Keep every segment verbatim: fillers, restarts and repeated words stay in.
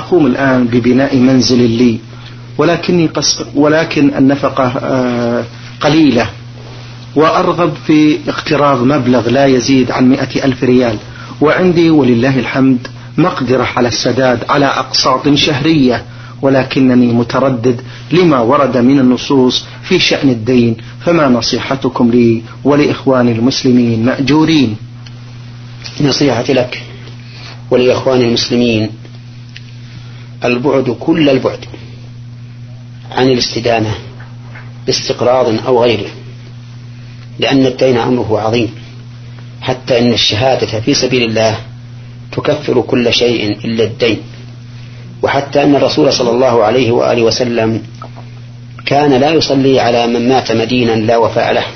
أقوم الآن ببناء منزل لي، ولكني قص ولكن النفقة قليلة، وأرغب في اقتراض مبلغ لا يزيد عن مئة ألف ريال، وعندي ولله الحمد مقدرة على السداد على أقساط شهرية، ولكنني متردد لما ورد من النصوص في شأن الدين. فما نصيحتكم لي ولإخواني المسلمين مأجورين؟ نصيحتي لك ولإخواني المسلمين البعد كل البعد عن الاستدانة باستقراض أو غيره، لأن الدين أمره عظيم، حتى إن الشهادة في سبيل الله تكفر كل شيء إلا الدين. وحتى أن الرسول صلى الله عليه وآله وسلم كان لا يصلي على من مات مدينا لا وفاء له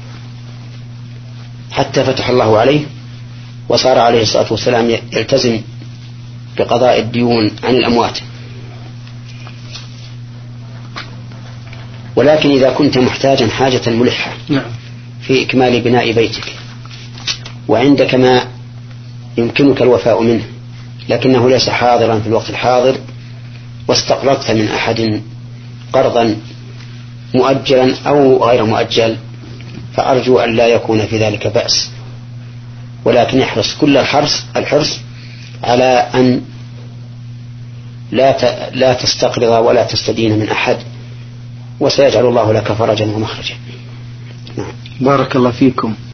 حتى فتح الله عليه، وصار عليه الصلاة والسلام يلتزم بقضاء الديون عن الأموات. ولكن إذا كنت محتاجا حاجة ملحة في إكمال بناء بيتك، وعندك ما يمكنك الوفاء منه لكنه ليس حاضرا في الوقت الحاضر، واستقرضت من أحد قرضا مؤجلا أو غير مؤجل، فأرجو أن لا يكون في ذلك بأس، ولكن يحرص كل الحرص الحرص على أن لا لا تستقرض ولا تستدين من أحد، وسيجعل الله لك فرجا ومخرجا. نعم. بارك الله فيكم.